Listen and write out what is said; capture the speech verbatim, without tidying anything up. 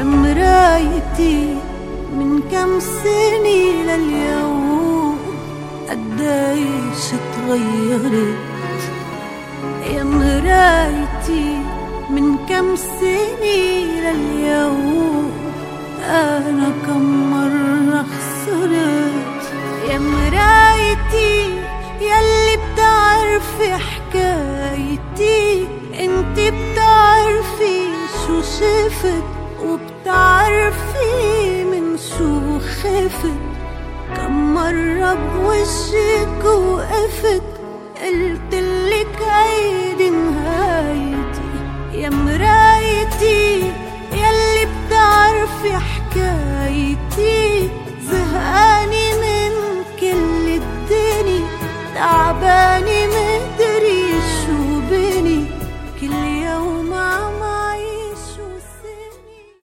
يا مرايتي من كم سنة لليوم قديش اتغيرت. يا مرايتي من كم سنة لليوم أنا كم مرة خسرت. يا مرايتي يلي بتعرفي حكايتي، انت بتعرفي شو شفت وبتعرفي من شو خفت. كم مرة بوشك وقفت قلتلك هيدي نهايتي. يا مرايتي يلي بتعرفي حكايتي،